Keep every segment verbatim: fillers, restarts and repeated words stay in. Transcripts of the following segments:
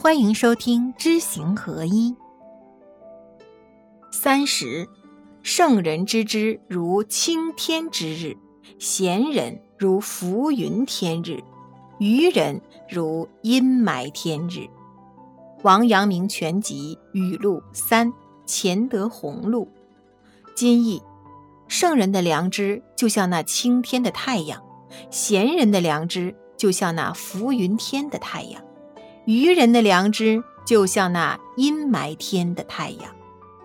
欢迎收听知行合一。三十，圣人知之如青天之日，贤人如浮云天日，愚人如阴霾天日。王阳明全集语录三，钱德洪录。今译：圣人的良知就像那青天的太阳，贤人的良知就像那浮云天的太阳，愚人的良知就像那阴霾天的太阳。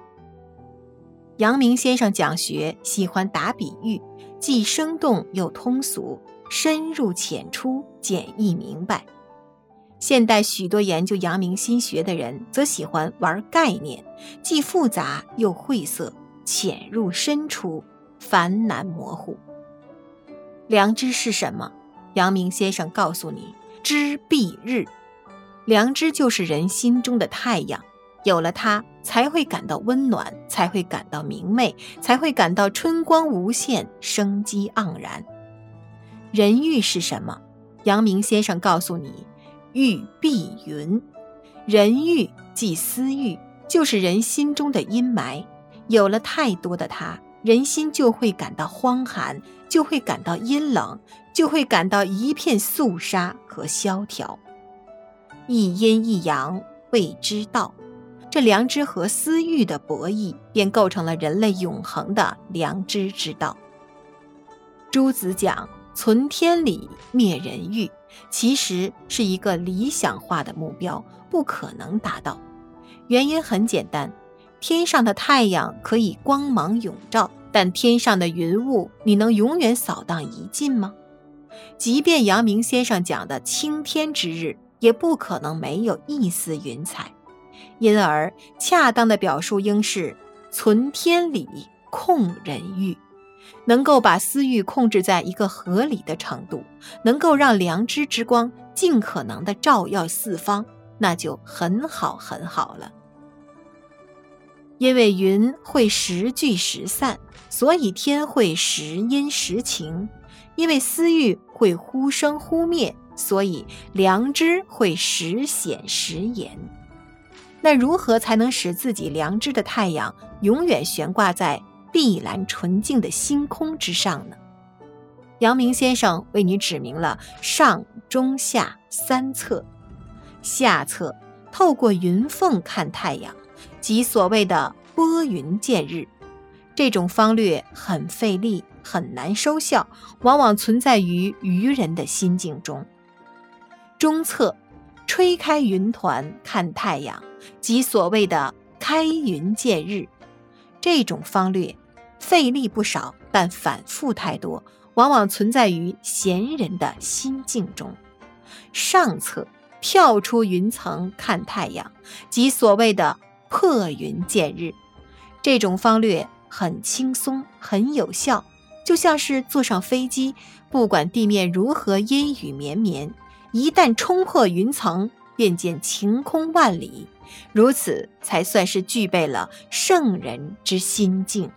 阳明先生讲学喜欢打比喻，既生动又通俗，深入浅出，简易明白。现代许多研究阳明心学的人则喜欢玩概念，既复杂又晦涩，浅入深出，繁难模糊。良知是什么？阳明先生告诉你，知蔽日。良知就是人心中的太阳，有了它，才会感到温暖，才会感到明媚，才会感到春光无限，生机盎然。人欲是什么？阳明先生告诉你，欲蔽云。人欲即私欲，就是人心中的阴霾，有了太多的它，人心就会感到荒寒，就会感到阴冷，就会感到一片肃杀和萧条。一阴一阳谓之道，这良知和私欲的博弈便构成了人类永恒的良知之道。朱子讲存天理灭人欲，其实是一个理想化的目标，不可能达到。原因很简单，天上的太阳可以光芒永照，但天上的云雾你能永远扫荡一尽吗？即便阳明先生讲的青天之日，也不可能没有一丝云彩。因而恰当的表述应是存天理控人欲，能够把私欲控制在一个合理的程度，能够让良知之光尽可能的照耀四方，那就很好很好了。因为云会时聚时散，所以天会时阴时晴；因为私欲会忽生忽灭，所以良知会时显时隐。那如何才能使自己良知的太阳永远悬挂在碧蓝纯净的星空之上呢？阳明先生为你指明了上中下三策。下策，透过云缝看太阳，即所谓的拨云见日。这种方略很费力，很难收效，往往存在于愚人的心境中。中策，吹开云团看太阳，即所谓的开云见日。这种方略费力不少，但反复太多，往往存在于贤人的心境中。上策，跳出云层看太阳，即所谓的破云见日。这种方略很轻松，很有效，就像是坐上飞机，不管地面如何阴雨绵绵，一旦冲破云层，便见晴空万里，如此才算是具备了圣人之心境。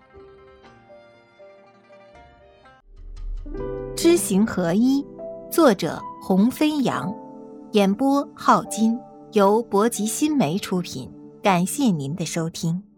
知行合一，作者洪飞扬，演播浩金，由博吉新媒出品，感谢您的收听。